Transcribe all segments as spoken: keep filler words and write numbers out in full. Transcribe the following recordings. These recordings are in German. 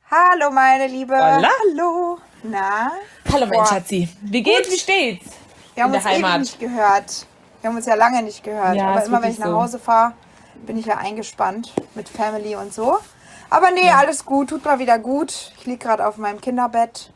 Hallo, meine Liebe. Hola. Hallo. Na? Hallo, mein Boah, Schatzi. Wie geht's? Gut. Wie steht's? Wir haben In der uns ewig Heimat. nicht gehört. Wir haben uns ja lange nicht gehört. Ja, Aber ist immer wenn wirklich ich nach so. Hause fahre, bin ich ja eingespannt mit Family und so. Aber nee, Ja. alles gut. Tut mal wieder gut. Ich liege gerade auf meinem Kinderbett.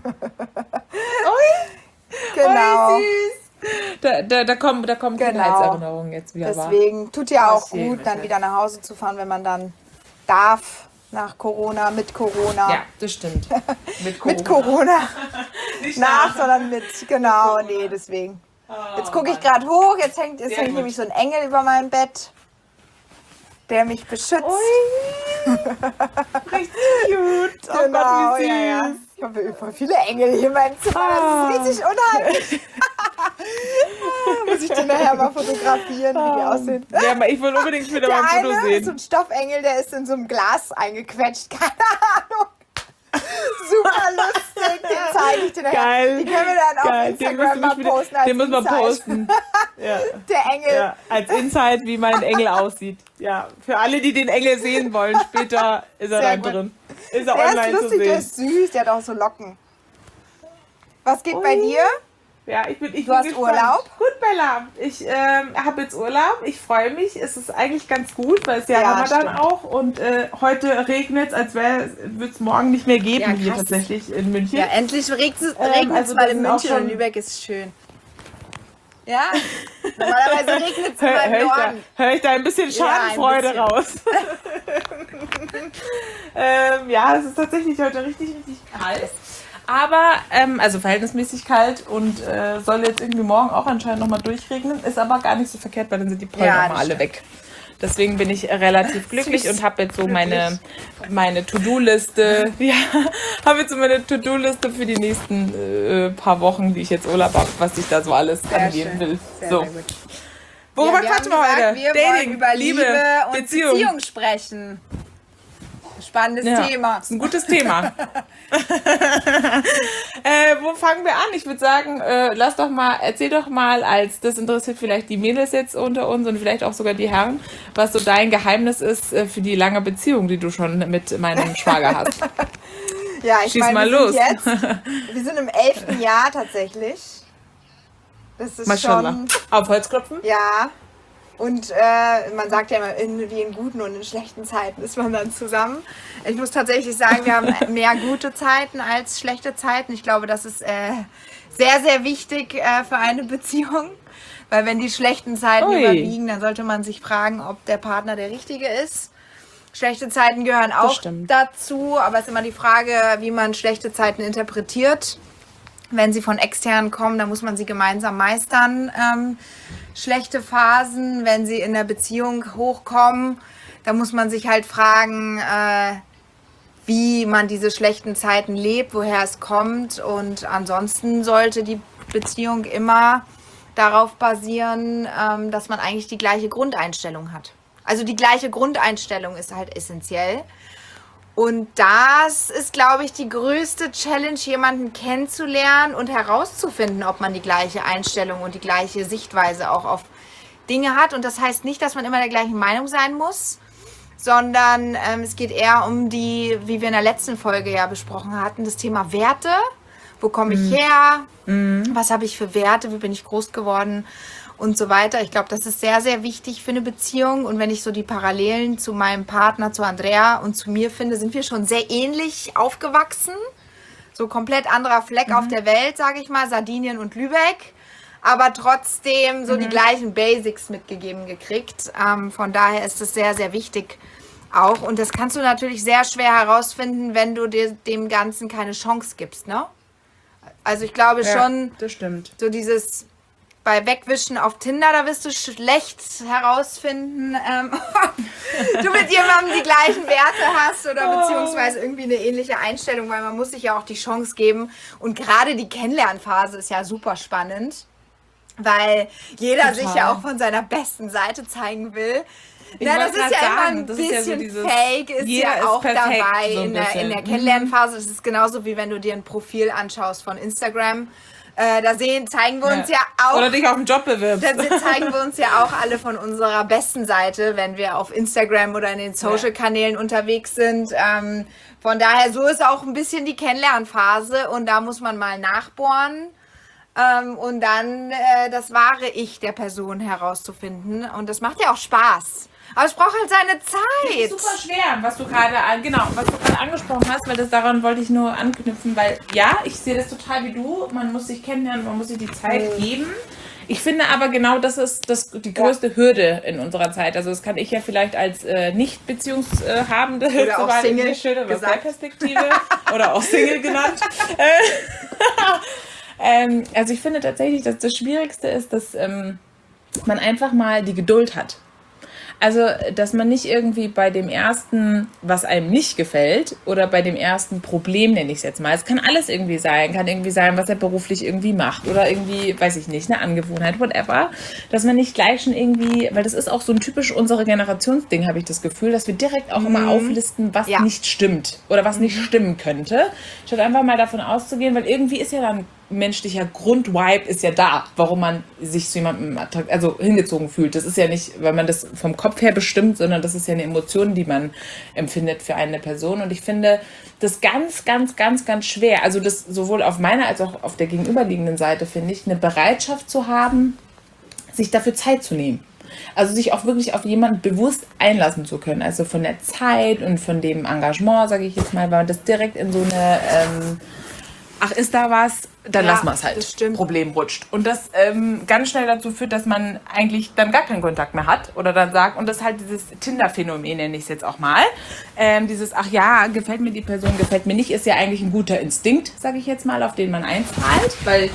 Ui, Genau. ui, süß. Da, da, da kommen, da kommen Genau. Kindheitserinnerungen jetzt wieder wahr. Deswegen tut ja Oh, auch schön, gut, dann Michael. wieder nach Hause zu fahren, wenn man dann darf. Nach Corona, mit Corona. Ja, das stimmt. Mit Corona. Mit Corona. Nicht Nach, sondern mit. Genau, nee, deswegen. Jetzt gucke ich gerade hoch, jetzt hängt, jetzt Sehr hängt gut. nämlich so ein Engel über meinem Bett, der mich beschützt. Ui, richtig cute. Oh Genau, Gott, wie süß. ja, ja. Ich habe voll viele Engel hier in meinem Zimmer, das ist richtig unheimlich. Muss ich den nachher mal fotografieren, wie die aussehen. Ja, aber ich will unbedingt wieder Der mal ein Foto eine ist so sehen. ein Stoffengel, der ist in so einem Glas eingequetscht, keine Ahnung. Super lustig, den zeige ich dir nachher. Geil. Die können wir dann auf Geil, den musst Instagram du mal nicht wieder, posten als den müssen wir Insight. posten. Ja. Der Engel. Ja, als Insight, wie mein Engel aussieht. Ja, für alle, die den Engel sehen wollen, später ist er Sehr dann gut. drin. Ist er Der online ist zu lustig, der sehen. ist süß, der hat auch so Locken. Was geht bei Ui. dir? Ja, ich bin, ich Du bin hast gespannt. Urlaub? Gut, Bella. Ich ähm, habe jetzt Urlaub. Ich freue mich. Es ist eigentlich ganz gut, weil es ja, Ja, Ramadan stimmt. auch. Und äh, heute regnet es, als würde es morgen nicht mehr geben Ja, hier krass. tatsächlich in München. Ja, endlich regnet es Ähm, also mal das in sind auch München und schon- Lübeck ist schön. Ja, normalerweise regnet es immer Hör, im hör, ich da, Norden. hör ich da ein bisschen Ja, ein Schadenfreude bisschen. raus. ähm, ja, es ist tatsächlich heute richtig, richtig kalt. Aber, ähm, also verhältnismäßig kalt und äh, soll jetzt irgendwie morgen auch anscheinend nochmal durchregnen. Ist aber gar nicht so verkehrt, weil dann sind die Pollen Ja, auch das mal alle stimmt. weg. Deswegen bin ich relativ glücklich Süß. und habe jetzt so meine, meine To-Do-Liste, ja, habe jetzt so meine To-Do-Liste für die nächsten äh, paar Wochen, die ich jetzt Urlaub habe, was ich da so alles Sehr angehen schön. will. Sehr, so. sehr gut. Worüber Ja, wir quatschen wir haben heute? gesagt, wir wollen über Liebe, und Beziehung. Beziehung sprechen. Spannendes Ja, Thema. ist ein gutes Thema. äh, wo fangen wir an? Ich würde sagen, äh, lass doch mal, erzähl doch mal, als das interessiert vielleicht die Mädels jetzt unter uns und vielleicht auch sogar die Herren, was so dein Geheimnis ist äh, für die lange Beziehung, die du schon mit meinem Schwager hast. Ja, ich Schieß meine, mal wir los. sind jetzt, wir sind im elften Jahr tatsächlich. Das ist Maschallah. schon, Auf Holz klopfen? ja. Und äh, man sagt ja immer, in, wie in guten und in schlechten Zeiten ist man dann zusammen. Ich muss tatsächlich sagen, wir haben mehr gute Zeiten als schlechte Zeiten. Ich glaube, das ist äh, sehr, sehr wichtig äh, für eine Beziehung. Weil wenn die schlechten Zeiten Ui. überwiegen, dann sollte man sich fragen, ob der Partner der richtige ist. Schlechte Zeiten gehören auch stimmt. dazu, aber es ist immer die Frage, wie man schlechte Zeiten interpretiert. Wenn sie von extern kommen, dann muss man sie gemeinsam meistern. Ähm, schlechte Phasen, wenn sie in der Beziehung hochkommen, dann muss man sich halt fragen, äh, wie man diese schlechten Zeiten lebt, woher es kommt. Und ansonsten sollte die Beziehung immer darauf basieren, ähm, dass man eigentlich die gleiche Grundeinstellung hat. Also die gleiche Grundeinstellung ist halt essentiell. Und das ist, glaube ich, die größte Challenge, jemanden kennenzulernen und herauszufinden, ob man die gleiche Einstellung und die gleiche Sichtweise auch auf Dinge hat. Und das heißt nicht, dass man immer der gleichen Meinung sein muss, sondern ähm, es geht eher um die, wie wir in der letzten Folge ja besprochen hatten, das Thema Werte. Wo komme ich her? Was habe ich für Werte? Wie bin ich groß geworden? Und so weiter. Ich glaube, das ist sehr, sehr wichtig für eine Beziehung. Und wenn ich so die Parallelen zu meinem Partner, zu Andrea und zu mir finde, sind wir schon sehr ähnlich aufgewachsen. So komplett anderer Fleck auf der Welt, sage ich mal, Sardinien und Lübeck. Aber trotzdem so die gleichen Basics mitgegeben gekriegt. Ähm, von daher ist es sehr, sehr wichtig auch. Und das kannst du natürlich sehr schwer herausfinden, wenn du dir dem Ganzen keine Chance gibst, ne? Also ich glaube schon, das stimmt. so dieses bei Wegwischen auf Tinder, da wirst du schlecht herausfinden, ähm, ob du mit jemandem die gleichen Werte hast oder beziehungsweise irgendwie eine ähnliche Einstellung, weil man muss sich ja auch die Chance geben. Und gerade die Kennenlernphase ist ja super spannend, weil jeder Total. sich ja auch von seiner besten Seite zeigen will. Ich Na, das wollte ist ja grad immer sagen, ein das ist ja so bisschen dieses, fake, ist jeder ja ist auch perfekt, dabei so ein in, der, in bisschen. der Mhm. Kennenlernphase. Es ist genauso wie wenn du dir ein Profil anschaust von Instagram. Äh, da sehen, zeigen wir uns ja, ja auch. Oder dich auf den Job bewirbst. Da zeigen wir uns ja auch alle von unserer besten Seite, wenn wir auf Instagram oder in den Social-Kanälen ja. unterwegs sind. Ähm, von daher, so ist auch ein bisschen die Kennenlernphase und da muss man mal nachbohren. Ähm, und dann äh, das wahre Ich der Person herauszufinden. Und das macht ja auch Spaß. Aber es braucht halt seine Zeit. Das ist super schwer, was du gerade genau, was du gerade angesprochen hast, weil das daran wollte ich nur anknüpfen, weil ja, ich sehe das total wie du. Man muss sich kennenlernen, man muss sich die Zeit mhm. geben. Ich finde aber genau, das ist das, die größte ja. Hürde in unserer Zeit. Also das kann ich ja vielleicht als äh, nicht beziehungshabende oder auch Single schildern, aus der Perspektive oder auch Single genannt. Ähm, also ich finde tatsächlich, dass das Schwierigste ist, dass ähm, man einfach mal die Geduld hat. Also, dass man nicht irgendwie bei dem ersten, was einem nicht gefällt, oder bei dem ersten Problem, nenne ich es jetzt mal. Es kann alles irgendwie sein. Kann irgendwie sein, was er beruflich irgendwie macht. Oder irgendwie, weiß ich nicht, eine Angewohnheit, whatever. Dass man nicht gleich schon irgendwie, weil das ist auch so ein typisch unsere Generationsding, habe ich das Gefühl, dass wir direkt auch mhm. immer auflisten, was ja. nicht stimmt. Oder was mhm. nicht stimmen könnte. Statt einfach mal davon auszugehen, weil irgendwie ist ja dann menschlicher Grundvibe ist ja da, warum man sich zu jemandem also hingezogen fühlt. Das ist ja nicht, weil man das vom Kopf her bestimmt, sondern das ist ja eine Emotion, die man empfindet für eine Person. Und ich finde das ganz, ganz, ganz, ganz schwer. Also das sowohl auf meiner als auch auf der gegenüberliegenden Seite, finde ich, eine Bereitschaft zu haben, sich dafür Zeit zu nehmen. Also sich auch wirklich auf jemanden bewusst einlassen zu können. Also von der Zeit und von dem Engagement, sage ich jetzt mal, weil das direkt in so eine ähm, ach, ist da was? Dann ja, lassen wir es halt. Problem rutscht. Und das ähm, ganz schnell dazu führt, dass man eigentlich dann gar keinen Kontakt mehr hat. Oder dann sagt, und das ist halt dieses Tinder-Phänomen, nenne ich es jetzt auch mal. Ähm, dieses, ach ja, gefällt mir die Person, gefällt mir nicht, ist ja eigentlich ein guter Instinkt, sage ich jetzt mal, auf den man einzahlt. Weil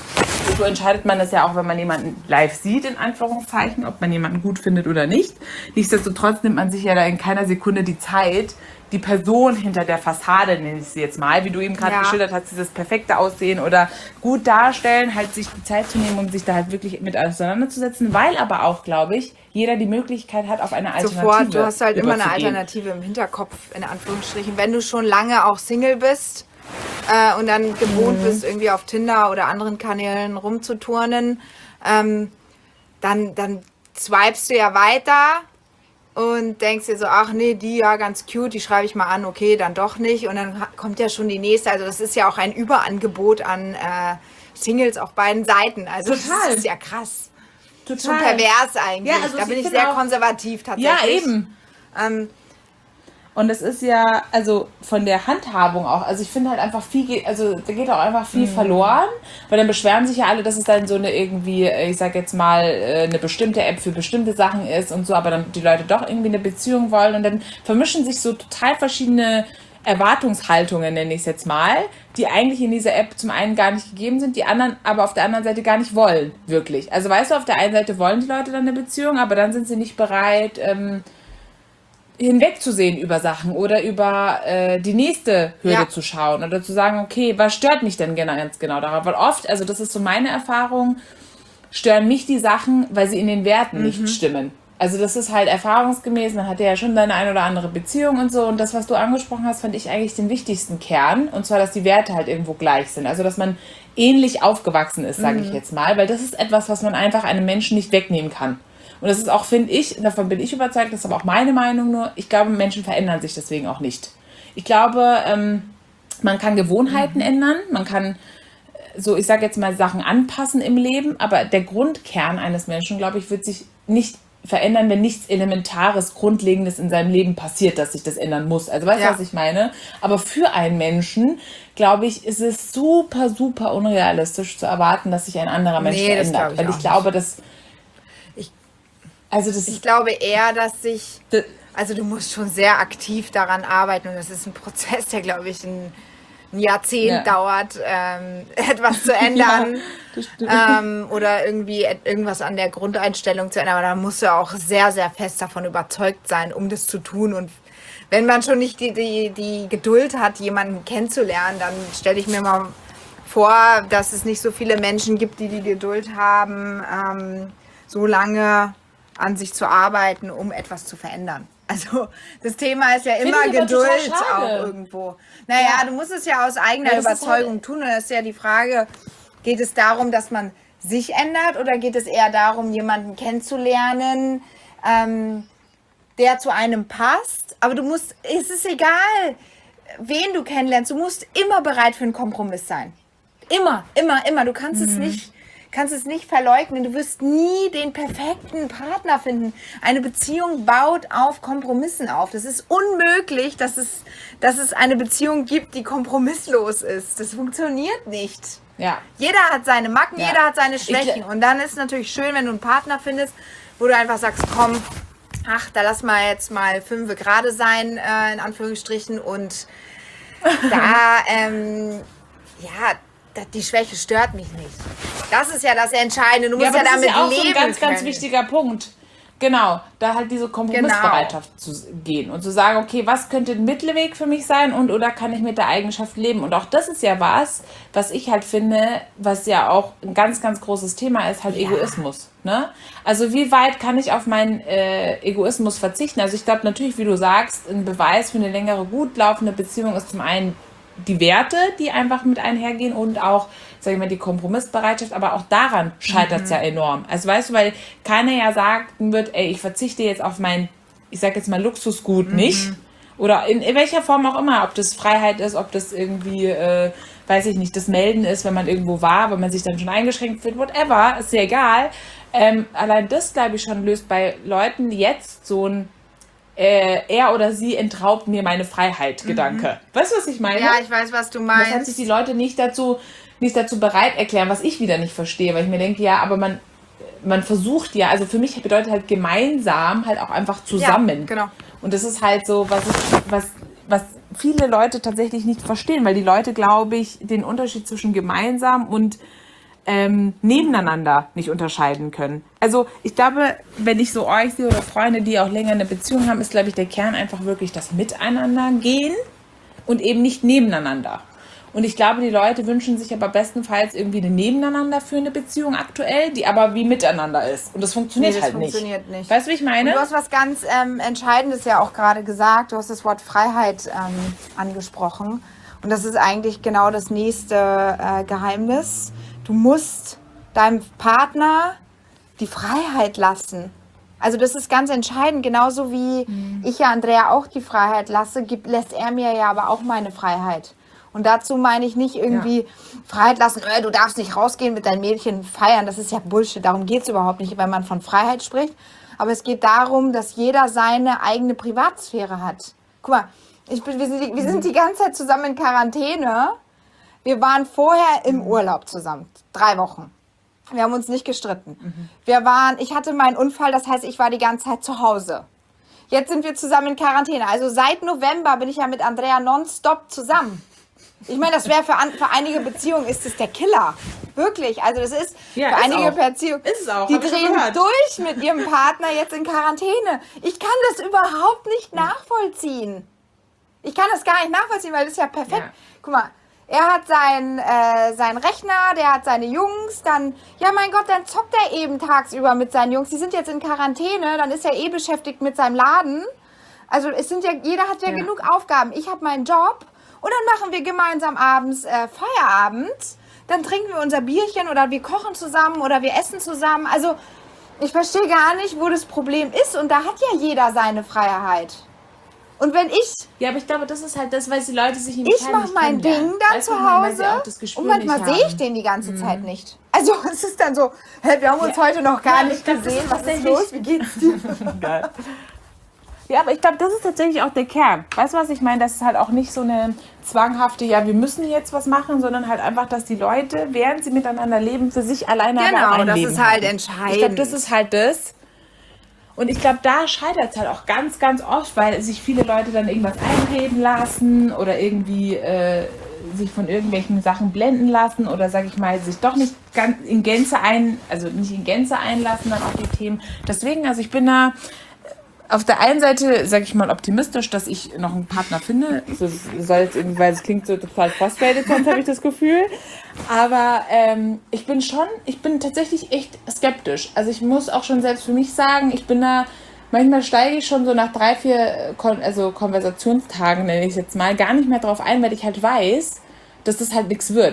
so entscheidet man das ja auch, wenn man jemanden live sieht, in Anführungszeichen, ob man jemanden gut findet oder nicht. Nichtsdestotrotz nimmt man sich ja da in keiner Sekunde die Zeit, die Person hinter der Fassade, nenne ich sie jetzt mal, wie du eben gerade ja. geschildert hast, dieses perfekte Aussehen oder gut darstellen, halt sich die Zeit zu nehmen, um sich da halt wirklich mit auseinanderzusetzen, weil aber auch, glaube ich, jeder die Möglichkeit hat, auf eine Alternative Sofort, du hast halt immer eine Alternative im Hinterkopf, in Anführungsstrichen. Wenn du schon lange auch Single bist äh, und dann gewohnt mhm. bist, irgendwie auf Tinder oder anderen Kanälen rumzuturnen, ähm, dann, dann swipest du ja weiter und denkst dir so, ach nee, die ja ganz cute, die schreibe ich mal an, okay, dann doch nicht. Und dann kommt ja schon die nächste. Also das ist ja auch ein Überangebot an äh, Singles auf beiden Seiten. Also Total. Das ist ja krass. Total. Schon pervers eigentlich. Ja, also da bin ich sehr auch, konservativ tatsächlich. Ja, eben. Ähm, Und es ist ja, also von der Handhabung auch, also ich finde halt einfach viel, also da geht auch einfach viel mhm. verloren, weil dann beschweren sich ja alle, dass es dann so eine irgendwie, ich sag jetzt mal, eine bestimmte App für bestimmte Sachen ist und so, aber dann die Leute doch irgendwie eine Beziehung wollen und dann vermischen sich so total verschiedene Erwartungshaltungen, nenne ich es jetzt mal, die eigentlich in dieser App zum einen gar nicht gegeben sind, die anderen aber auf der anderen Seite gar nicht wollen, wirklich. Also weißt du, auf der einen Seite wollen die Leute dann eine Beziehung, aber dann sind sie nicht bereit, ähm, hinwegzusehen über Sachen oder über äh, die nächste Hürde ja. zu schauen oder zu sagen, okay, was stört mich denn genau, ganz genau daran? Weil oft, also das ist so meine Erfahrung, stören mich die Sachen, weil sie in den Werten mhm. nicht stimmen. Also das ist halt erfahrungsgemäß, man hat ja schon seine ein oder andere Beziehung und so und das, was du angesprochen hast, fand ich eigentlich den wichtigsten Kern und zwar, dass die Werte halt irgendwo gleich sind. Also dass man ähnlich aufgewachsen ist, sage mhm. ich jetzt mal, weil das ist etwas, was man einfach einem Menschen nicht wegnehmen kann. Und das ist auch, finde ich, davon bin ich überzeugt, das ist aber auch meine Meinung nur, ich glaube, Menschen verändern sich deswegen auch nicht. Ich glaube, ähm, man kann Gewohnheiten mhm. ändern, man kann so, ich sage jetzt mal, Sachen anpassen im Leben, aber der Grundkern eines Menschen, glaube ich, wird sich nicht verändern, wenn nichts Elementares, Grundlegendes in seinem Leben passiert, dass sich das ändern muss. Also weißt du, ja. was ich meine? Aber für einen Menschen, glaube ich, ist es super, super unrealistisch zu erwarten, dass sich ein anderer Mensch nee, verändert. Ich weil ich glaube, dass Also das ich glaube eher, dass sich, also du musst schon sehr aktiv daran arbeiten und das ist ein Prozess, der, glaube ich, ein, ein Jahrzehnt ja. dauert, ähm, etwas zu ändern ja, ähm, oder irgendwie irgendwas an der Grundeinstellung zu ändern. Aber da musst du auch sehr, sehr fest davon überzeugt sein, um das zu tun. Und wenn man schon nicht die, die, die Geduld hat, jemanden kennenzulernen, dann stelle ich mir mal vor, dass es nicht so viele Menschen gibt, die die Geduld haben, ähm, so lange an sich zu arbeiten, um etwas zu verändern. Also das Thema ist ja immer Geduld auch irgendwo. Naja, ja. du musst es ja aus eigener das Überzeugung halt tun und das ist ja die Frage, Geht es darum, dass man sich ändert oder geht es eher darum, jemanden kennenzulernen, ähm, der zu einem passt? Aber du musst, es ist egal, wen du kennenlernst, du musst immer bereit für einen Kompromiss sein. Immer, immer, immer. Du kannst mhm. es nicht, kannst es nicht verleugnen. Du wirst nie den perfekten Partner finden. Eine Beziehung baut auf Kompromissen auf. Das ist unmöglich, dass es, dass es eine Beziehung gibt, die kompromisslos ist. Das funktioniert nicht. Ja. Jeder hat seine Macken, ja. jeder hat seine Schwächen. Und dann ist es natürlich schön, wenn du einen Partner findest, wo du einfach sagst, komm, ach, da lass mal jetzt mal fünf gerade sein, äh, in Anführungsstrichen. Und da, ähm, ja, die Schwäche stört mich nicht. Das ist ja das Entscheidende. Du musst ja, ja damit leben können. Das ist ja auch so ein ganz, ganz wichtiger Punkt. Genau, da halt diese Kompromissbereitschaft genau. zu gehen und zu sagen, okay, was könnte ein Mittelweg für mich sein und oder kann ich mit der Eigenschaft leben? Und auch das ist ja was, was ich halt finde, was ja auch ein ganz, ganz großes Thema ist, halt ja. Egoismus. Ne? Also wie weit kann ich auf meinen äh, Egoismus verzichten? Also ich glaube natürlich, wie du sagst, ein Beweis für eine längere, gut laufende Beziehung ist zum einen die Werte, die einfach mit einhergehen und auch, sag ich mal, die Kompromissbereitschaft, aber auch daran scheitert es mhm. ja enorm. Also weißt du, weil keiner ja sagen wird, ey, ich verzichte jetzt auf mein, ich sag jetzt mal Luxusgut mhm. nicht oder in, in welcher Form auch immer, ob das Freiheit ist, ob das irgendwie, äh, weiß ich nicht, das Melden ist, wenn man irgendwo war, wenn man sich dann schon eingeschränkt fühlt, whatever, ist ja egal. Ähm, allein das, glaube ich, schon löst bei Leuten jetzt so ein Äh, er oder sie entraubt mir meine Freiheit, Gedanke. Mhm. Weißt du, was ich meine? Ja, ich weiß, was du meinst. Das hat sich die Leute nicht dazu, nicht dazu bereit erklären, was ich wieder nicht verstehe, weil ich mir denke, ja, aber man, man versucht ja, also für mich bedeutet halt gemeinsam halt auch einfach zusammen. Ja, genau. Und das ist halt so, was, ich, was, was viele Leute tatsächlich nicht verstehen, weil die Leute, glaube ich, den Unterschied zwischen gemeinsam und Ähm, nebeneinander nicht unterscheiden können. Also ich glaube, wenn ich so euch sehe oder Freunde, die auch länger eine Beziehung haben, ist, glaube ich, der Kern einfach wirklich das Miteinander gehen und eben nicht nebeneinander. Und ich glaube, die Leute wünschen sich aber bestenfalls irgendwie eine Nebeneinander für eine Beziehung aktuell, die aber wie miteinander ist. Und das funktioniert nee, das halt funktioniert nicht. nicht. Weißt du, wie ich meine? Und du hast was ganz ähm, Entscheidendes ja auch gerade gesagt. Du hast das Wort Freiheit ähm, angesprochen. Und das ist eigentlich genau das nächste äh, Geheimnis. Du musst deinem Partner die Freiheit lassen. Also das ist ganz entscheidend. Genauso wie mhm. ich ja Andrea auch die Freiheit lasse, gibt, lässt er mir ja aber auch meine Freiheit. Und dazu meine ich nicht irgendwie ja. Freiheit lassen, äh, du darfst nicht rausgehen mit deinen Mädchen feiern. Das ist ja Bullshit. Darum geht es überhaupt nicht, wenn man von Freiheit spricht. Aber es geht darum, dass jeder seine eigene Privatsphäre hat. Guck mal, ich bin, wir, sind die, wir sind die ganze Zeit zusammen in Quarantäne. Wir waren vorher im Urlaub zusammen, drei Wochen. Wir haben uns nicht gestritten. Mhm. Wir waren, ich hatte meinen Unfall, das heißt, ich war die ganze Zeit zu Hause. Jetzt sind wir zusammen in Quarantäne. Also seit November bin ich ja mit Andrea nonstop zusammen. Ich meine, das wäre für, für einige Beziehungen ist das der Killer. Wirklich. Also das ist ja, für ist einige auch. Beziehungen. Ist es auch. Die drehen durch mit ihrem Partner jetzt in Quarantäne. Ich kann das überhaupt nicht nachvollziehen. Ich kann das gar nicht nachvollziehen, weil das ist ja perfekt. Ja. Guck mal. Er hat seinen, äh, seinen Rechner, der hat seine Jungs, dann, ja mein Gott, dann zockt er eben tagsüber mit seinen Jungs. Die sind jetzt in Quarantäne, dann ist er eh beschäftigt mit seinem Laden. Also es sind ja, jeder hat ja, ja. genug Aufgaben. Ich habe meinen Job und dann machen wir gemeinsam abends äh, Feierabend. Dann trinken wir unser Bierchen oder wir kochen zusammen oder wir essen zusammen. Also ich verstehe gar nicht, wo das Problem ist und da hat ja jeder seine Freiheit. Und wenn ich... Ja, aber ich glaube, das ist halt das, weil die Leute sich nicht Ich mache mein Ding dann weißt zu Hause und manchmal sehe ich den die ganze mhm. Zeit nicht. Also es ist dann so, hey, wir haben uns ja. heute noch gar ja, nicht glaub, gesehen. Was ist los? Wie geht's dir? Geil. Ja, aber ich glaube, das ist tatsächlich auch der Kern. Weißt du, was ich meine? Das ist halt auch nicht so eine zwanghafte, ja, wir müssen jetzt was machen, sondern halt einfach, dass die Leute, während sie miteinander leben, für sich alleine genau, ein das Leben ist halt haben. entscheidend. Ich glaube, das ist halt das. Und ich glaube, da scheitert es halt auch ganz, ganz oft, weil sich viele Leute dann irgendwas einreden lassen oder irgendwie äh, sich von irgendwelchen Sachen blenden lassen oder, sag ich mal, sich doch nicht ganz in Gänze ein, also nicht in Gänze einlassen dann auf die Themen. Deswegen, also ich bin da auf der einen Seite, sag ich mal, optimistisch, dass ich noch einen Partner finde. Das soll jetzt irgendwie, weil es klingt so total frustrated, sonst habe ich das Gefühl. Aber ähm, ich bin schon, ich bin tatsächlich echt skeptisch. Also ich muss auch schon selbst für mich sagen, ich bin da, manchmal steige ich schon so nach drei, vier Kon- also Konversationstagen, nenne ich es jetzt mal, gar nicht mehr drauf ein, weil ich halt weiß, dass das halt nichts wird.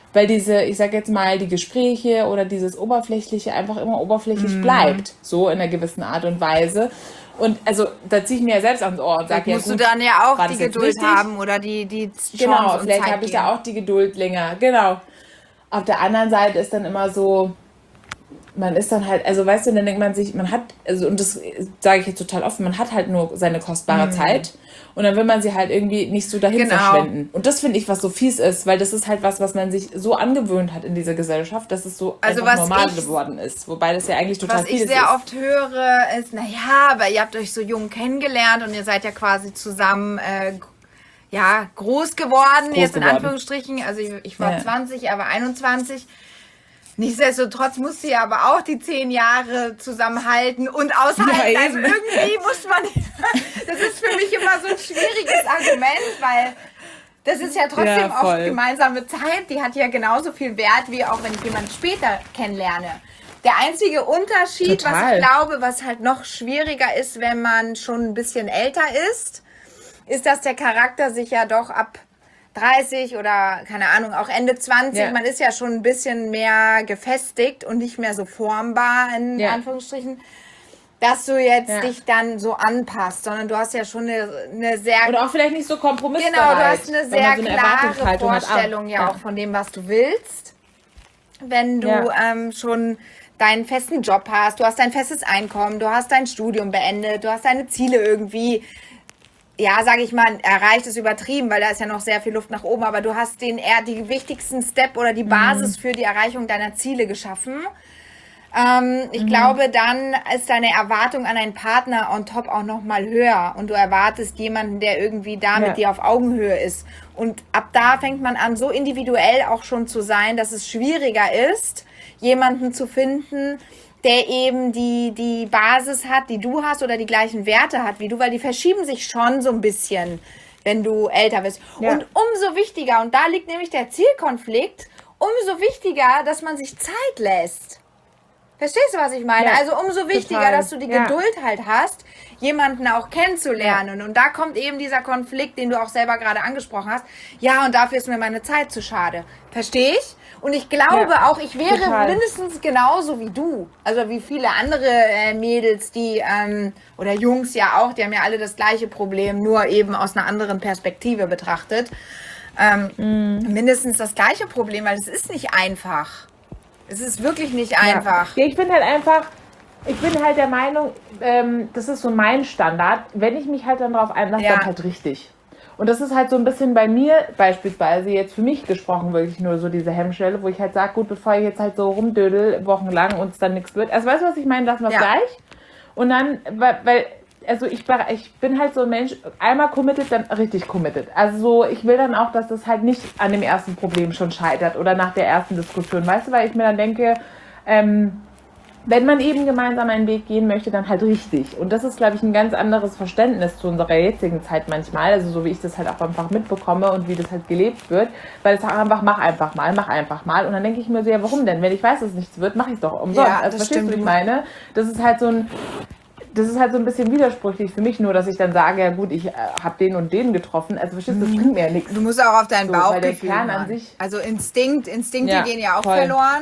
weil diese, ich sag jetzt mal, die Gespräche oder dieses Oberflächliche einfach immer oberflächlich mm. bleibt, so in einer gewissen Art und Weise. Und also da ziehe ich mir ja selbst ans Ohr und sage, ja musst gut, du dann ja auch war die das jetzt Geduld richtig? haben oder die, die Chance Genau, und vielleicht Zeit habe ich geben. da auch die Geduld länger, genau. Auf der anderen Seite ist dann immer so, man ist dann halt, also weißt du, dann denkt man sich, man hat, also und das sage ich jetzt total offen, man hat halt nur seine kostbare mm. Zeit und dann will man sie halt irgendwie nicht so dahin Genau. verschwenden. Und das finde ich, was so fies ist, weil das ist halt was, was man sich so angewöhnt hat in dieser Gesellschaft, dass es so also einfach normal ich, geworden ist. Wobei das ja eigentlich total was viel ist. Was ich sehr oft höre, ist, naja, aber ihr habt euch so jung kennengelernt und ihr seid ja quasi zusammen äh, ja, groß geworden, groß jetzt in geworden. Anführungsstrichen. Also ich, ich war ja. zwanzig, er war einundzwanzig. Nichtsdestotrotz musste ihr aber auch die zehn Jahre zusammenhalten und aushalten. Ja, also irgendwie muss man, das ist für mich immer so ein schwieriges Argument, weil das ist ja trotzdem ja, auch gemeinsame Zeit. Die hat ja genauso viel Wert, wie auch wenn ich jemanden später kennenlerne. Der einzige Unterschied, Total. was ich glaube, was halt noch schwieriger ist, wenn man schon ein bisschen älter ist, ist, dass der Charakter sich ja doch ab dreißig oder, keine Ahnung, auch Ende zwanzig, ja. man ist ja schon ein bisschen mehr gefestigt und nicht mehr so formbar, in ja. Anführungsstrichen, dass du jetzt ja. dich dann so anpasst, sondern du hast ja schon eine, eine sehr... Oder auch vielleicht nicht so kompromissbereit. Genau, du hast eine sehr so eine klare Vorstellung hat, ja, ja auch von dem, was du willst. Wenn du ja. ähm, schon deinen festen Job hast, du hast dein festes Einkommen, du hast dein Studium beendet, du hast deine Ziele irgendwie... ja, sage ich mal, erreicht ist übertrieben, weil da ist ja noch sehr viel Luft nach oben, aber du hast den eher die wichtigsten Step oder die Basis mhm. für die Erreichung deiner Ziele geschaffen. Ähm, ich mhm. glaube, dann ist deine Erwartung an einen Partner on top auch nochmal höher und du erwartest jemanden, der irgendwie da ja. mit dir auf Augenhöhe ist. Und ab da fängt man an, so individuell auch schon zu sein, dass es schwieriger ist, jemanden zu finden, der eben die, die Basis hat, die du hast oder die gleichen Werte hat wie du, weil die verschieben sich schon so ein bisschen, wenn du älter bist. Ja. Und umso wichtiger, und da liegt nämlich der Zielkonflikt, umso wichtiger, dass man sich Zeit lässt. Verstehst du, was ich meine? Ja, also umso wichtiger, total. dass du die ja. Geduld halt hast, jemanden auch kennenzulernen. Ja. Und da kommt eben dieser Konflikt, den du auch selber gerade angesprochen hast. Ja, und dafür ist mir meine Zeit zu schade. Verstehe ich? Und ich glaube ja, auch, ich wäre total. mindestens genauso wie du. Also wie viele andere äh, Mädels, die, ähm, oder Jungs ja auch, die haben ja alle das gleiche Problem, nur eben aus einer anderen Perspektive betrachtet. Ähm, mm. Mindestens das gleiche Problem, weil es ist nicht einfach. Es ist wirklich nicht einfach. Ja, ich bin halt einfach, ich bin halt der Meinung, ähm, das ist so mein Standard. Wenn ich mich halt dann drauf einlasse, ja. dann halt richtig. Und das ist halt so ein bisschen bei mir beispielsweise jetzt für mich gesprochen, wirklich nur so diese Hemmschwelle, wo ich halt sage, gut, bevor ich jetzt halt so rumdödel wochenlang und es dann nichts wird. Also weißt du, was ich meine? Lassen wir es ja. gleich. Und dann, weil, weil also ich, ich bin halt so ein Mensch, einmal committed, dann richtig committed. Also so, ich will dann auch, dass das halt nicht an dem ersten Problem schon scheitert oder nach der ersten Diskussion. Weißt du, weil ich mir dann denke, ähm, wenn man eben gemeinsam einen Weg gehen möchte, dann halt richtig. Und das ist, glaube ich, ein ganz anderes Verständnis zu unserer jetzigen Zeit manchmal. Also so wie ich das halt auch einfach mitbekomme und wie das halt gelebt wird. Weil es einfach, mach einfach mal, mach einfach mal. Und dann denke ich mir so, ja, warum denn? Wenn ich weiß, dass es nichts wird, mache ich es doch umsonst. Ja, also verstehst du, was ich meine? Das ist halt so ein... Das ist halt so ein bisschen widersprüchlich für mich, nur dass ich dann sage, ja gut, ich äh, habe den und den getroffen. Also verstehst du, das bringt mir ja nichts. Du musst auch auf deinen so, Bauchgefühl hören. An sich, also Instinkt, Instinkte ja, gehen ja auch voll. verloren.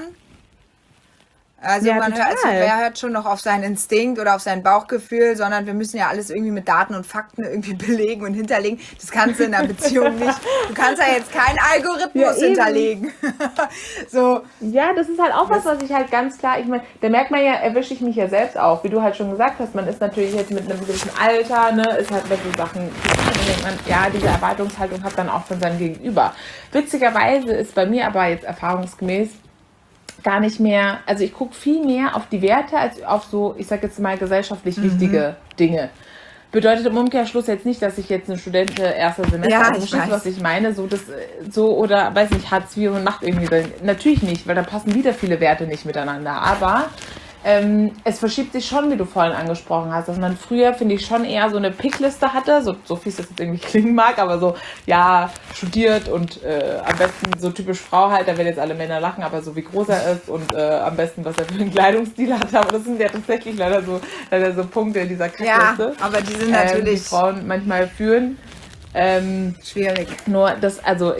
Also, ja, man hört, also wer hört schon noch auf seinen Instinkt oder auf sein Bauchgefühl, sondern wir müssen ja alles irgendwie mit Daten und Fakten irgendwie belegen und hinterlegen. Das kannst du in einer Beziehung nicht. Du kannst ja jetzt keinen Algorithmus ja, hinterlegen. So. Ja, das ist halt auch was, was ich halt ganz klar, ich meine, da merkt man ja, erwische ich mich ja selbst auch, wie du halt schon gesagt hast, man ist natürlich jetzt mit einem gewissen Alter, ne, ist halt mit so Sachen, man, ja, diese Erwartungshaltung hat dann auch von seinem Gegenüber. Witzigerweise ist bei mir aber jetzt erfahrungsgemäß gar nicht mehr, also ich gucke viel mehr auf die Werte als auf so, ich sag jetzt mal, gesellschaftlich wichtige mhm. Dinge. Bedeutet im Umkehrschluss jetzt nicht, dass ich jetzt eine Studentin erster Semester, ja, also verstehst du, was ich meine, so das, so oder, weiß nicht, Hartz vier und macht irgendwie, dann, natürlich nicht, weil da passen wieder viele Werte nicht miteinander, aber ähm, es verschiebt sich schon, wie du vorhin angesprochen hast, dass man früher, finde ich, schon eher so eine Pickliste hatte, so, so fies das jetzt irgendwie klingen mag, aber so, ja, studiert und äh, am besten so typisch Frau halt, da werden jetzt alle Männer lachen, aber so wie groß er ist und äh, am besten, was er für einen Kleidungsstil hat, aber das sind ja tatsächlich leider so, leider so Punkte in dieser Kackliste. Ja, aber die sind natürlich... Ähm, die Frauen manchmal führen. Ähm, Schwierig. Nur das, also ich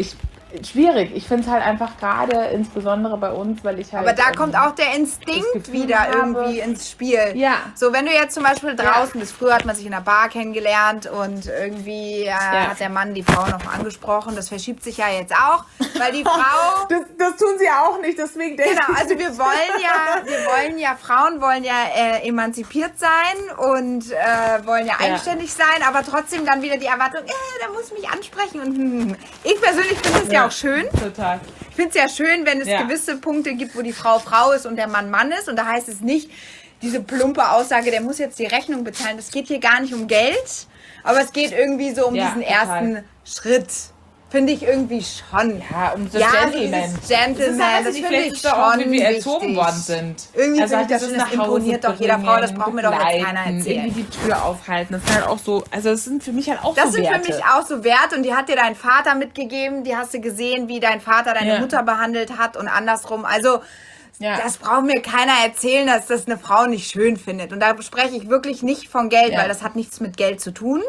schwierig. Ich finde es halt einfach gerade, insbesondere bei uns, weil ich halt... Aber da ähm, kommt auch der Instinkt wieder habe. irgendwie ins Spiel. Ja. So, wenn du jetzt zum Beispiel draußen bist, früher hat man sich in einer Bar kennengelernt und irgendwie äh, Ja. hat der Mann die Frau noch angesprochen. Das verschiebt sich ja jetzt auch, weil die Frau... Das, das tun sie auch nicht, deswegen denke Genau, also wir wollen ja, wir wollen ja, Frauen wollen ja äh, emanzipiert sein und äh, wollen ja eigenständig sein, aber trotzdem dann wieder die Erwartung, äh, der muss mich ansprechen. Und hm, ich persönlich finde es ja. ja auch schön. Total. Ich finde es ja schön, wenn es Ja. gewisse Punkte gibt, wo die Frau Frau ist und der Mann Mann ist. Und da heißt es nicht, diese plumpe Aussage, der muss jetzt die Rechnung bezahlen. Es geht hier gar nicht um Geld, aber es geht irgendwie so um Ja, diesen total. ersten Schritt. Finde ich irgendwie schon. Ja, um das Ja, Gentleman. dieses Gentleman, das, das ist finde vielleicht ich ist auch, schon wie wir erzogen wichtig. worden sind. Irgendwie Also finde ich das dieses schön, das nach Hause imponiert doch jeder Frau, das bringen, braucht mir doch jetzt keiner begleiten, erzählen. Irgendwie die Tür aufhalten, das ist halt auch so, also das sind für mich halt auch Das so sind Werte. für mich auch so Werte und die hat dir dein Vater mitgegeben, die hast du gesehen, wie dein Vater deine Ja. Mutter behandelt hat und andersrum. Also Ja. das braucht mir keiner erzählen, dass das eine Frau nicht schön findet. Und da spreche ich wirklich nicht von Geld, Ja. weil das hat nichts mit Geld zu tun.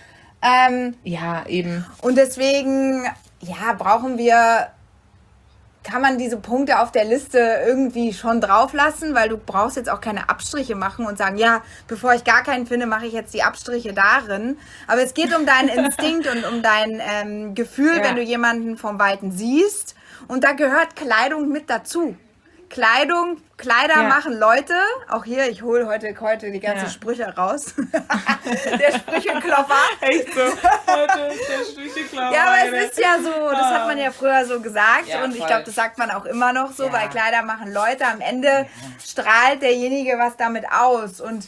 Ähm, Ja, eben. und deswegen, ja, brauchen wir, kann man diese Punkte auf der Liste irgendwie schon drauf lassen, weil du brauchst jetzt auch keine Abstriche machen und sagen, ja, bevor ich gar keinen finde, mache ich jetzt die Abstriche darin. Aber es geht um deinen Instinkt und um dein ähm, Gefühl, Ja. wenn du jemanden vom Weiten siehst. Und da gehört Kleidung mit dazu. Kleidung, Kleider Ja. machen Leute. Auch hier, ich hole heute, heute die ganzen Ja. Sprüche raus. Der Sprücheklopfer. Echt so. Heute ist der Sprücheklopfer. Ja, aber es ist ja so, das hat man ja früher so gesagt Ja, und ich voll. glaube, das sagt man auch immer noch so, Ja. weil Kleider machen Leute. Am Ende strahlt derjenige was damit aus und,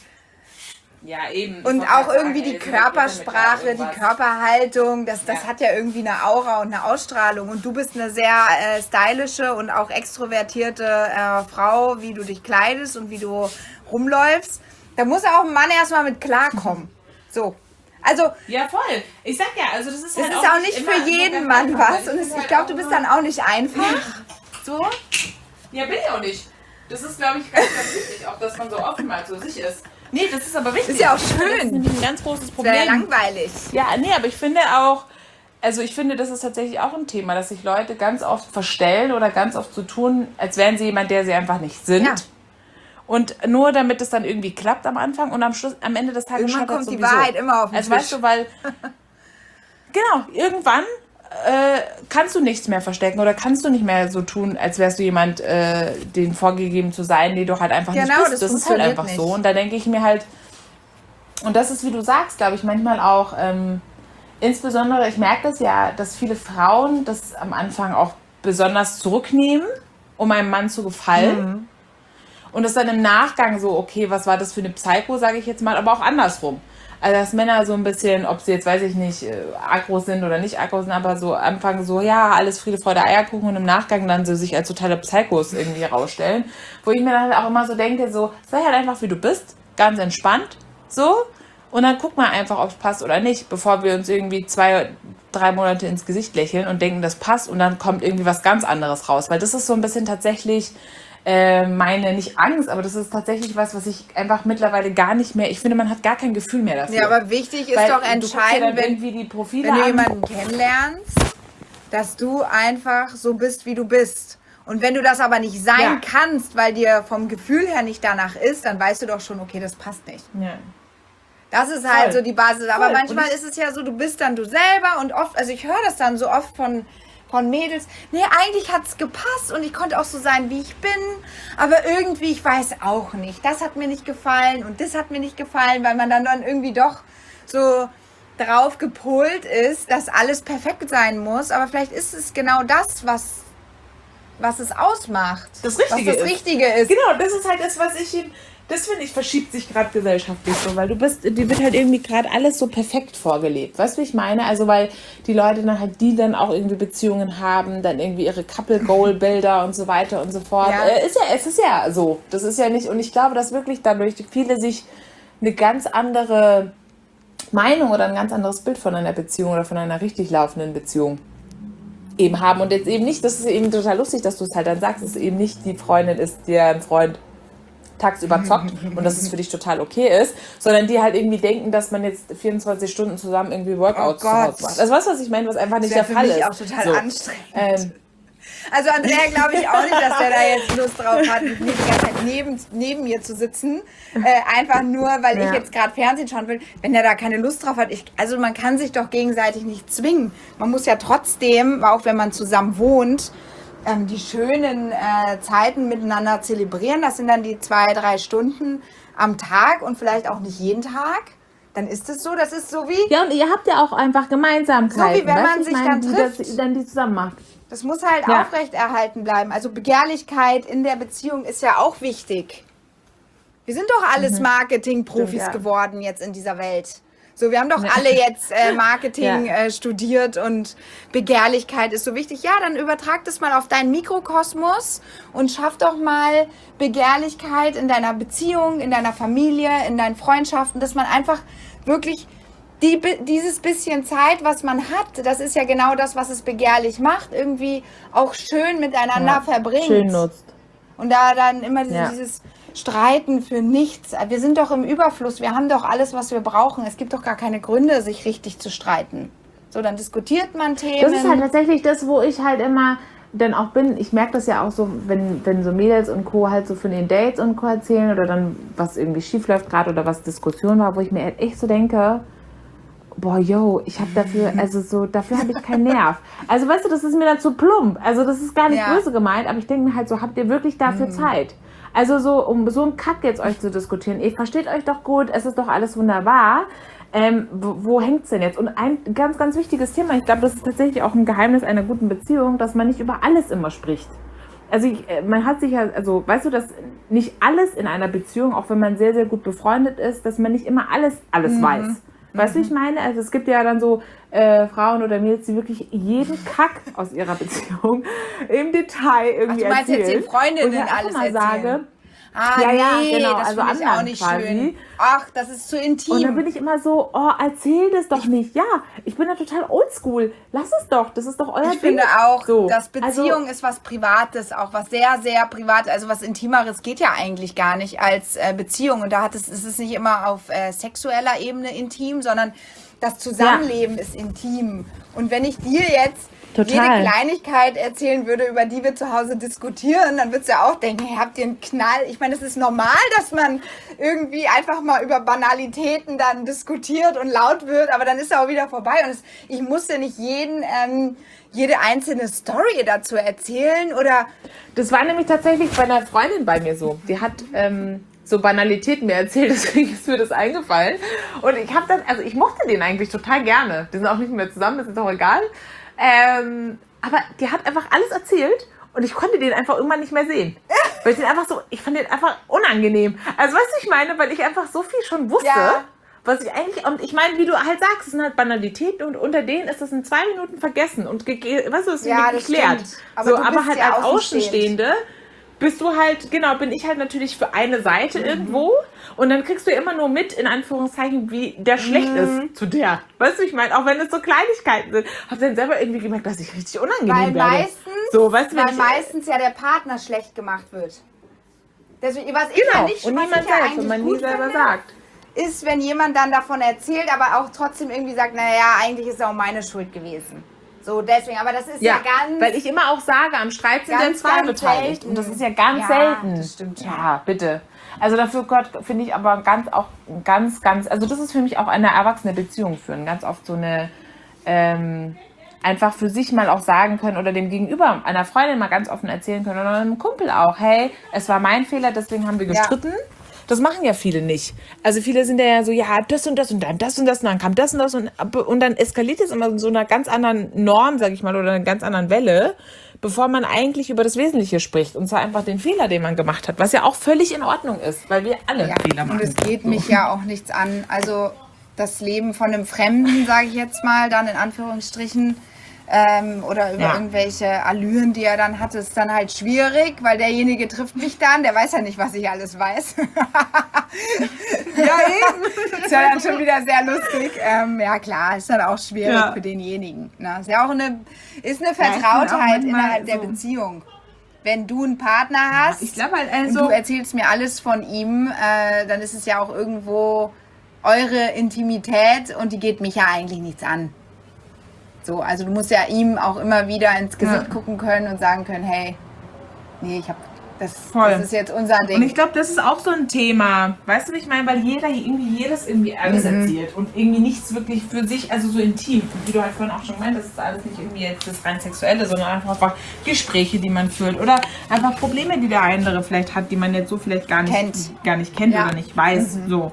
Ja, eben. und Ich wollte auch gerade irgendwie sagen, die ey, so damit Körpersprache, die irgendwas. Körperhaltung, das, das Ja. hat ja irgendwie eine Aura und eine Ausstrahlung und du bist eine sehr äh, stylische und auch extrovertierte äh, Frau, wie du dich kleidest und wie du rumläufst. Da muss auch ein Mann erstmal mit klarkommen. So. Also, Ja, voll. Ich sag ja, also das ist das halt ist auch auch nicht immer für so jeden ganz Mann einfach, was. weil Und ich es, halt ich glaube, auch du bist immer- dann auch nicht einfach. So. Ja, bin ich auch nicht. Das ist, glaube ich, ganz, ganz wichtig, auch dass man so offen mal zu sich ist. Nee, das ist aber wichtig. Ist ja auch Das ist schön. nämlich ein ganz großes Das wäre ja Problem. langweilig. Ja, nee, aber ich finde auch, also ich finde, das ist tatsächlich auch ein Thema, dass sich Leute ganz oft verstellen oder ganz oft so tun, als wären sie jemand, der sie einfach nicht sind. Ja. Und nur damit es dann irgendwie klappt am Anfang und am Schluss, am Ende des Tages Irgendwann scheitert kommt die sowieso. Wahrheit immer auf den Also Tisch. weißt du, weil genau, irgendwann äh, kannst du nichts mehr verstecken oder kannst du nicht mehr so tun, als wärst du jemand, äh, den vorgegeben zu sein, den du halt einfach Genau, nicht bist. das Das, ist halt funktioniert einfach nicht. so. Und da denke ich mir halt, und das ist, wie du sagst, glaube ich, manchmal auch, ähm, insbesondere, ich merke das ja, dass viele Frauen das am Anfang auch besonders zurücknehmen, um einem Mann zu gefallen. Mhm. Und das dann im Nachgang so, okay, was war das für eine Psycho, sage ich jetzt mal, aber auch andersrum. Also dass Männer so ein bisschen, ob sie jetzt, weiß ich nicht, äh, aggro sind oder nicht aggro sind, aber so anfangen so, ja, alles Friede, Freude, Eierkuchen und im Nachgang dann so sich als totale Psychos irgendwie rausstellen. Wo ich mir dann auch immer so denke, so, sei halt einfach wie du bist, ganz entspannt, so. Und dann guck mal einfach, ob es passt oder nicht, bevor wir uns irgendwie zwei, drei Monate ins Gesicht lächeln und denken, das passt und dann kommt irgendwie was ganz anderes raus. Weil das ist so ein bisschen tatsächlich äh, meine, nicht Angst, aber das ist tatsächlich was, was ich einfach mittlerweile gar nicht mehr, ich finde, man hat gar kein Gefühl mehr dafür. Ja, aber wichtig ist Weil doch du guckst dir entscheidend, dann wenn, irgendwie die Profile wenn du an. jemanden kennenlernst, dass du einfach so bist, wie du bist. Und wenn du das aber nicht sein Ja. kannst, weil dir vom Gefühl her nicht danach ist, dann weißt du doch schon, okay, das passt nicht. Ja. Das ist halt Voll. so die Basis. Aber Voll. manchmal Und ich- ist es ja so, du bist dann du selber und oft, also ich höre das dann so oft von, von Mädels, nee, eigentlich hat es gepasst und ich konnte auch so sein, wie ich bin, aber irgendwie, ich weiß auch nicht, das hat mir nicht gefallen und das hat mir nicht gefallen, weil man dann, dann irgendwie doch so drauf gepolt ist, dass alles perfekt sein muss, aber vielleicht ist es genau das, was, was es ausmacht. Das Richtige was das ist. Richtige ist. Genau, das ist halt das, was ich ihm. Das finde ich, verschiebt sich gerade gesellschaftlich so, weil du bist, dir wird halt irgendwie gerade alles so perfekt vorgelebt. Weißt du, wie ich meine? Also, weil die Leute dann halt, die dann auch irgendwie Beziehungen haben, dann irgendwie ihre Couple-Goal-Bilder und so weiter und so fort. Ja. Äh, ist ja, es ist ja so. Das ist ja nicht, und ich glaube, dass wirklich dadurch viele sich eine ganz andere Meinung oder ein ganz anderes Bild von einer Beziehung oder von einer richtig laufenden Beziehung eben haben. Und jetzt eben nicht, das ist eben total lustig, dass du es halt dann sagst, dass es eben nicht die Freundin ist, deren Freund tagsüber zockt und dass es für dich total okay ist, sondern die halt irgendwie denken, dass man jetzt vierundzwanzig Stunden zusammen irgendwie Workouts Oh zu Gott. Hause macht. Also weißt du, was ich meine, was einfach nicht Das der wäre für Fall mich ist. auch total So. anstrengend. Ähm, Also Andrea glaube ich auch nicht, dass der da jetzt Lust drauf hat, mit mir die ganze Zeit neben, neben mir zu sitzen. Äh, einfach nur, weil Ja. ich jetzt gerade Fernsehen schauen will. Wenn der da keine Lust drauf hat, ich, also man kann sich doch gegenseitig nicht zwingen. Man muss ja trotzdem, auch wenn man zusammen wohnt, ähm, die schönen äh, Zeiten miteinander zelebrieren. Das sind dann die zwei, drei Stunden am Tag und vielleicht auch nicht jeden Tag. Dann ist es so, das ist so wie, ja, und ihr habt ja auch einfach Gemeinsamkeiten. So wie wenn weißt man du, ich sich meine, dann die, trifft. das, dann die zusammen macht. das muss halt Ja. aufrechterhalten bleiben. Also Begehrlichkeit in der Beziehung ist ja auch wichtig. Wir sind doch alles Marketing-Profis Stimmt, ja. geworden jetzt in dieser Welt. So, wir haben doch alle jetzt äh, Marketing Ja. äh, studiert und Begehrlichkeit ist so wichtig. Ja, dann übertrag das mal auf deinen Mikrokosmos und schaff doch mal Begehrlichkeit in deiner Beziehung, in deiner Familie, in deinen Freundschaften, dass man einfach wirklich die, dieses bisschen Zeit, was man hat, das ist ja genau das, was es begehrlich macht, irgendwie auch schön miteinander Ja, verbringt. schön nutzt. Und da dann immer diese, Ja. dieses Streiten für nichts. Wir sind doch im Überfluss. Wir haben doch alles, was wir brauchen. Es gibt doch gar keine Gründe, sich richtig zu streiten. So, dann diskutiert man Themen. Das ist halt tatsächlich das, wo ich halt immer dann auch bin. Ich merke das ja auch so, wenn, wenn so Mädels und Co. halt so von den Dates und Co. erzählen oder dann was irgendwie schief läuft gerade oder was Diskussion war, wo ich mir halt echt so denke, boah, yo, ich habe dafür, also so, dafür habe ich keinen Nerv. Also weißt du, das ist mir dann zu plump. Also das ist gar nicht Ja. böse gemeint, aber ich denke mir halt so, habt ihr wirklich dafür Zeit? Also so, um so einen Kack jetzt euch zu diskutieren. Ihr versteht euch doch gut, es ist doch alles wunderbar. Ähm, wo wo hängt's denn jetzt? Und ein ganz, ganz wichtiges Thema, ich glaube, das ist tatsächlich auch ein Geheimnis einer guten Beziehung, dass man nicht über alles immer spricht. Also ich, äh, man hat sich ja, also weißt du, dass nicht alles in einer Beziehung, auch wenn man sehr, sehr gut befreundet ist, dass man nicht immer alles, alles weiß. Weißt du, wie ich meine? Also es gibt ja dann so äh, Frauen oder Mädels, die wirklich jeden Kack aus ihrer Beziehung im Detail irgendwie Ach, du meinst jetzt erzählen. den Freundinnen Und ich auch alles immer erzählen? sage, Ah, Ja, nee, ja, genau, das also finde ich auch anderen nicht quasi. schön. Ach, das ist zu intim. und dann bin ich immer so, oh, erzähl das doch nicht. Ja, ich bin da total oldschool. Lass es doch, das ist doch euer Ich Ding. finde auch, So, dass Beziehung also, ist was Privates, auch was sehr, sehr Privates, also was Intimeres geht ja eigentlich gar nicht als äh, Beziehung. Und da hat es, ist es nicht immer auf äh, sexueller Ebene intim, sondern das Zusammenleben ist intim. Und wenn ich dir jetzt Total. jede Kleinigkeit erzählen würde, über die wir zu Hause diskutieren, dann würdest du ja auch denken, hey, habt ihr einen Knall? Ich meine, es ist normal, dass man irgendwie einfach mal über Banalitäten dann diskutiert und laut wird, aber dann ist er auch wieder vorbei. Und es, ich musste nicht jeden, ähm, jede einzelne Story dazu erzählen oder das war nämlich tatsächlich bei einer Freundin bei mir so. Die hat ähm, so Banalitäten mir erzählt, deswegen ist mir das eingefallen. Und ich habe dann, also ich mochte den eigentlich total gerne. Die sind auch nicht mehr zusammen, das ist auch egal. Ähm, aber die hat einfach alles erzählt und ich konnte den einfach irgendwann nicht mehr sehen. Weil ich den einfach so, ich fand den einfach unangenehm. Also weißt du, ich meine, weil ich einfach so viel schon wusste, Ja. was ich eigentlich, und ich meine, wie du halt sagst, es sind halt Banalitäten und unter denen ist das in zwei Minuten vergessen und ge- weißt du, es ist Ja, nicht das geklärt. stimmt. Aber So, du aber bist halt ja als außenstehend. Außenstehende bist du halt, genau, bin ich halt natürlich für eine Seite irgendwo und dann kriegst du immer nur mit, in Anführungszeichen, wie der schlecht ist zu der. Weißt du, ich meine, auch wenn es so Kleinigkeiten sind, hab dann selber irgendwie gemerkt, dass ich richtig unangenehm weil werde. meistens, so, weißt du, wenn weil ich, meistens ja der Partner schlecht gemacht wird. Deswegen, was ich ja genau, nicht, und was niemand ich ja selbst, eigentlich und man nie gut selber finde, sagt. ist, wenn jemand dann davon erzählt, aber auch trotzdem irgendwie sagt, naja, eigentlich ist es auch meine Schuld gewesen. So, deswegen, aber das ist ja, Ja, ganz... weil ich immer auch sage, am Streit sind ja ganz, zwei ganz beteiligt. selten. Und das ist ja ganz Ja, selten. das stimmt schon. Ja, bitte. Also dafür Gott finde ich aber ganz auch ganz, ganz, also das ist für mich auch eine erwachsene Beziehung führen. Ganz oft so eine, ähm, einfach für sich mal auch sagen können oder dem Gegenüber, einer Freundin mal ganz offen erzählen können oder einem Kumpel auch, hey, es war mein Fehler, deswegen haben wir gestritten. Das machen ja viele nicht. Also viele sind ja so, ja, das und das und dann das und das und dann kam das und das und, und dann eskaliert es immer in so einer ganz anderen Norm, sag ich mal, oder einer ganz anderen Welle, bevor man eigentlich über das Wesentliche spricht. Und zwar einfach den Fehler, den man gemacht hat, was ja auch völlig in Ordnung ist, weil wir alle Ja, Fehler machen. und es geht mich ja auch nichts an. Also das Leben von einem Fremden, sage ich jetzt mal, dann in Anführungsstrichen, ähm, oder über Ja. irgendwelche Allüren, die er dann hatte, ist dann halt schwierig, weil derjenige trifft mich dann, der weiß ja nicht, was ich alles weiß. Ja, eben. Ist ja dann schon wieder sehr lustig. Ähm, ja klar, ist dann auch schwierig Ja. für denjenigen. Ne? Ist ja auch eine, ist eine ich finde auch Vertrautheit manchmal innerhalb der so- Beziehung. wenn du einen Partner hast ich glaube halt und also, du erzählst mir alles von ihm, äh, dann ist es ja auch irgendwo eure Intimität und die geht mich ja eigentlich nichts an. So, also du musst ja ihm auch immer wieder ins Gesicht Ja. gucken können und sagen können, hey, nee, ich hab das, Voll. das ist jetzt unser Ding. und ich glaube, das ist auch so ein Thema. Weißt du, wie ich meine? Weil jeder hier irgendwie jedes irgendwie alles Mhm. erzählt und irgendwie nichts wirklich für sich, also so intim. Und wie du halt vorhin auch schon gemeint hast, das ist alles nicht irgendwie jetzt das rein Sexuelle, sondern einfach, einfach Gespräche, die man führt oder einfach Probleme, die der andere vielleicht hat, die man jetzt so vielleicht gar nicht Kennt. gar nicht kennt Ja. oder nicht weiß. So.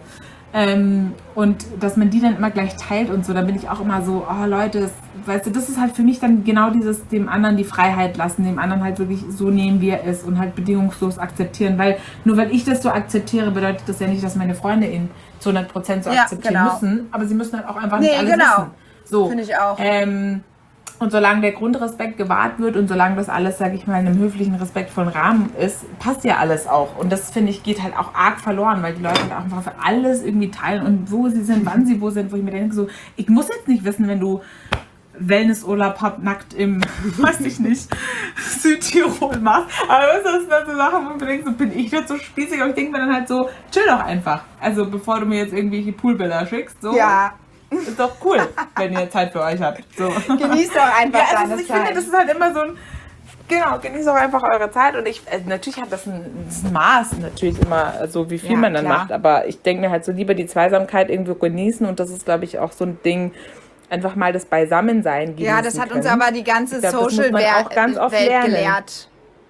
Ähm, und dass man die dann immer gleich teilt und so, da bin ich auch immer so, oh Leute, das, weißt du, das ist halt für mich dann genau dieses, dem anderen die Freiheit lassen, dem anderen halt wirklich so nehmen, wie er ist und halt bedingungslos akzeptieren, weil nur weil ich das so akzeptiere, bedeutet das ja nicht, dass meine Freunde ihn zu hundert Prozent so Ja, akzeptieren genau. müssen, aber sie müssen halt auch einfach Nee, nicht alles genau. wissen. So. Finde ich auch. Ähm, und solange der Grundrespekt gewahrt wird und solange das alles, sag ich mal, in einem höflichen, respektvollen Rahmen ist, passt ja alles auch. Und das, finde ich, geht halt auch arg verloren, weil die Leute halt auch einfach für alles irgendwie teilen und wo sie sind, wann sie wo sind, wo ich mir denke, so, ich muss jetzt nicht wissen, wenn du Wellnessurlaub habt, nackt im, weiß ich nicht, Südtirol machst. Aber weißt du, das sind dann so Sachen, wo ich mir denke, so bin ich jetzt so spießig, aber ich denke mir dann halt so, chill doch einfach. Also bevor du mir jetzt irgendwelche Poolbilder schickst, so. Ja, Ist doch cool, wenn ihr Zeit für euch habt. So. genießt doch einfach Ja, also deine ich Zeit. finde, das ist halt immer so ein. Genau, genießt auch einfach eure Zeit. Und ich, also natürlich hat das ein, das ist ein Maß, natürlich immer so, wie viel Ja, man dann klar. macht. Aber ich denke mir halt so lieber die Zweisamkeit irgendwo genießen. Und das ist, glaube ich, auch so ein Ding, einfach mal das Beisammensein genießen Ja, das hat uns können. aber die ganze Ich glaub, das muss man Social-Welt auch ganz oft Welt lernen. gelehrt.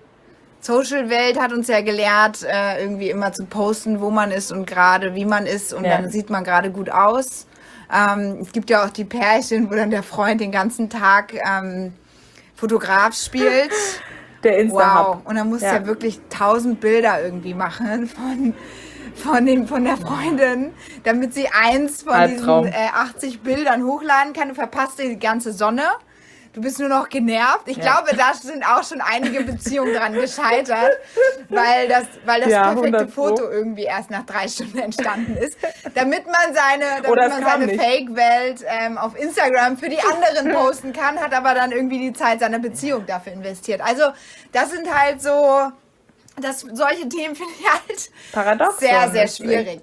Social-Welt hat uns ja gelehrt, äh, irgendwie immer zu posten, wo man ist und gerade wie man ist. Und Ja. dann sieht man gerade gut aus. Ähm, es gibt ja auch die Pärchen, wo dann der Freund den ganzen Tag ähm, Fotograf spielt. Der Insta-Hub. Wow. Und dann musst du Ja. ja wirklich tausend Bilder irgendwie machen von, von, dem, von der Freundin, damit sie eins von Albtraum. diesen äh, achtzig Bildern hochladen kann. Du verpasst dir die ganze Sonne. Du bist nur noch genervt. Ich Ja. glaube, da sind auch schon einige Beziehungen dran gescheitert, weil das, weil das Ja, perfekte hundert Pro. Foto irgendwie erst nach drei Stunden entstanden ist. Damit man seine, damit Oder es man kam seine nicht. Fake-Welt ähm, auf Instagram für die anderen posten kann, hat aber dann irgendwie die Zeit seiner Beziehung dafür investiert. Also das sind halt so, das, solche Themen finde ich halt Paradox. sehr, sehr schwierig.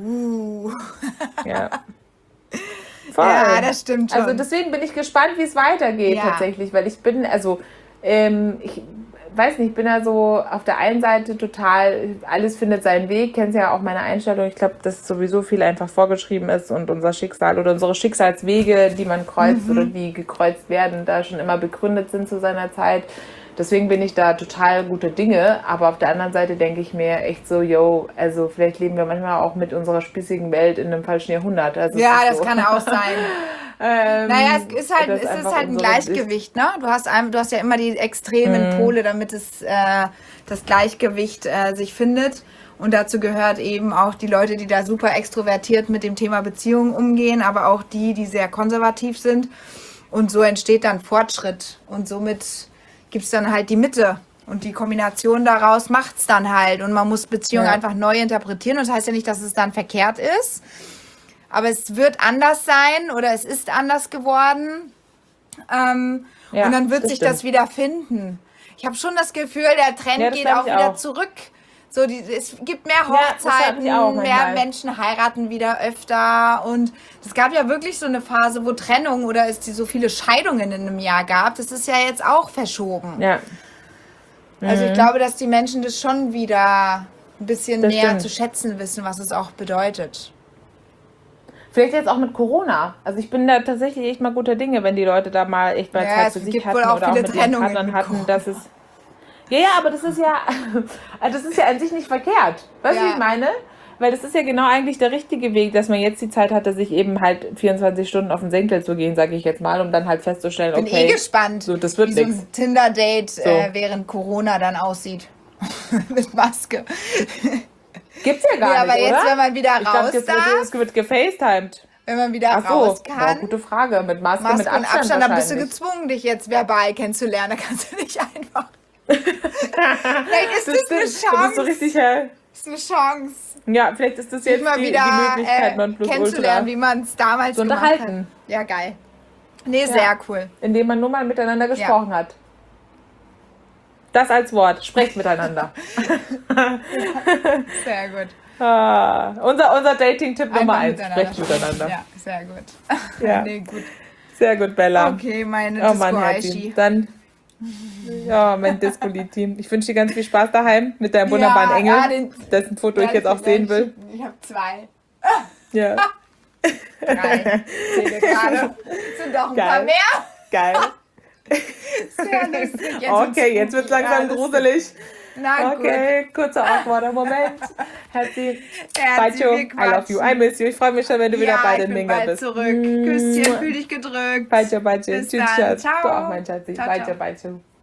Uh. Ja. Voll. Ja, das stimmt schon. Also deswegen bin ich gespannt, wie es weitergeht Ja. tatsächlich, weil ich bin, also ähm, ich weiß nicht, ich bin ja so auf der einen Seite total, alles findet seinen Weg, kennst ja auch meine Einstellung, ich glaube, dass sowieso viel einfach vorgeschrieben ist und unser Schicksal oder unsere Schicksalswege, die man kreuzt oder die gekreuzt werden, da schon immer begründet sind zu seiner Zeit. Deswegen bin ich da total guter Dinge, aber auf der anderen Seite denke ich mir echt so, yo, also vielleicht leben wir manchmal auch mit unserer spießigen Welt in einem falschen Jahrhundert. Also es Ja, ist das so. kann auch sein. ähm, Naja, es ist halt, das es ist einfach halt ein unsere Gleichgewicht, ne? Du hast, ein, du hast ja immer die extremen Mhm. Pole, damit es äh, das Gleichgewicht äh, sich findet. Und dazu gehört eben auch die Leute, die da super extrovertiert mit dem Thema Beziehungen umgehen, aber auch die, die sehr konservativ sind. Und so entsteht dann Fortschritt. Und somit gibt es dann halt die Mitte. Und die Kombination daraus macht es dann halt. Und man muss Beziehungen Ja. einfach neu interpretieren. Und das heißt ja nicht, dass es dann verkehrt ist. Aber es wird anders sein oder es ist anders geworden. Ähm, Ja, und dann wird das sich stimmt. das wieder finden. Ich habe schon das Gefühl, der Trend Ja, das geht glaub auch ich wieder auch. zurück. So, die, es gibt mehr Ja, das hab Hochzeiten, ich auch mehr manchmal. Menschen heiraten wieder öfter. Und es gab ja wirklich so eine Phase, wo Trennung oder es die so viele Scheidungen in einem Jahr gab. Das ist ja jetzt auch verschoben. Ja, Also ich Mhm. glaube, dass die Menschen das schon wieder ein bisschen Das näher stimmt. zu schätzen wissen, was es auch bedeutet. vielleicht jetzt auch mit Corona. Also ich bin da tatsächlich echt mal guter Dinge, wenn die Leute da mal echt mal Ja, Zeit es für sich gibt hatten wohl auch oder auch viele mit ihren Trennungen Partnern mit hatten, Corona. dass es... Ja, ja, aber das ist ja, also das ist ja an sich nicht verkehrt. Weißt du, Ja. wie ich meine? Weil das ist ja genau eigentlich der richtige Weg, dass man jetzt die Zeit hatte, sich eben halt vierundzwanzig Stunden auf den Senkel zu gehen, sage ich jetzt mal, um dann halt festzustellen, Bin okay, eh gespannt, so, das wird wie so nix. ein Tinder-Date So. äh, während Corona dann aussieht. Mit Maske. gibt's ja gar Ja, aber nicht, jetzt, oder? wenn man wieder Ich glaube, raus jetzt darf, wird, es wird gefacetimed. wenn man wieder Ach so, raus boah, kann, gute Frage. Mit Maske, Maske mit und Abstand, Abstand, dann bist du wahrscheinlich. gezwungen, dich jetzt verbal kennenzulernen. Da kannst du nicht einfach. Vielleicht ist das, eine stimmt. Du bist so Chance. richtig, äh, ist eine Chance, ja, vielleicht ist das sich jetzt mal die, wieder die Möglichkeit, äh, Nonplusultra. kennenzulernen, wie man es damals So gemacht hat. unterhalten. Ja, geil. Nee, sehr cool. Indem man nur mal miteinander gesprochen hat. Das als Wort. Sprecht miteinander. Sehr gut. Ah, unser unser Dating-Tipp Nummer Einfach eins. miteinander Sprecht miteinander. Ja, sehr gut. Ja. Nee, gut. Sehr gut, Bella. Okay, meine Oh Mann, Disco Herzi. Aishi. Dann, ja, mein Disco-Team. Ich wünsche dir ganz viel Spaß daheim mit deinem wunderbaren Ja, Engel, ja, den- dessen Foto ich jetzt auch sehen will. Ich habe zwei. Ja, Drei. Zähle gerade. Sind doch ein Geil. paar mehr. geil. Sehr lustig. Jetzt Okay, jetzt wird's langsam ja, gruselig. Na Okay, kurzer awkwarder Moment. Herzi, gut. Herzi, Baicho, wir I love you, I quatschen. miss you. Ich freue mich schon, wenn du wieder Ja, bei ich den bin Minga bald bist. zurück. Küsschen, fühl dich gedrückt. Baicho, Baicho. Bis Tschüss, dann. Schatz. Ciao. Du auch, mein Schatzi. Ciao, Baicho, ciao. Baicho.